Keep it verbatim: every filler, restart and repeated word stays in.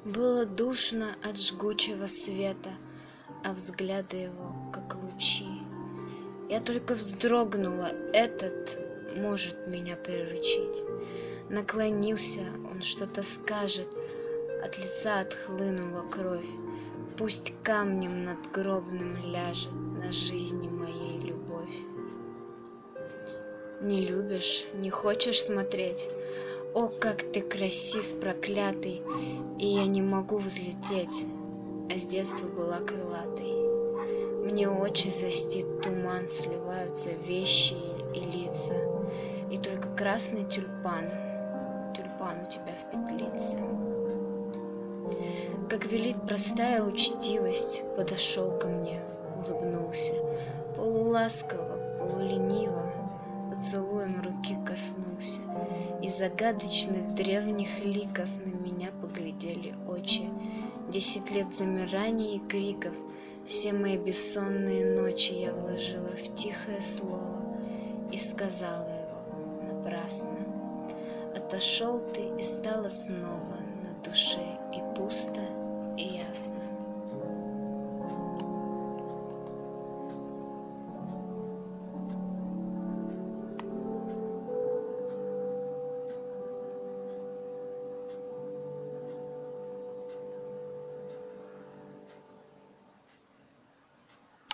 Было душно от жгучего света, а взгляды его, как лучи. Я только вздрогнула, этот может меня приручить. Наклонился, он что-то скажет, от лица отхлынула кровь. Пусть камнем надгробным ляжет на жизни моей любовь. Не любишь, не хочешь смотреть? О, как ты красив, проклятый! И я не могу взлететь, а с детства была крылатой. Мне очи застит туман, сливаются вещи и лица, и только красный тюльпан, тюльпан у тебя в петлице. Как велит простая учтивость, подошел ко мне, улыбнулся, полуласково, полулениво, поцелуем руки коснулся, и загадочных древних ликов на меня поглядели очи. Десять лет замираний и криков, все мои бессонные ночи я вложила в тихое слово и сказала его напрасно. Отошел ты, и стало снова на душе и пусто,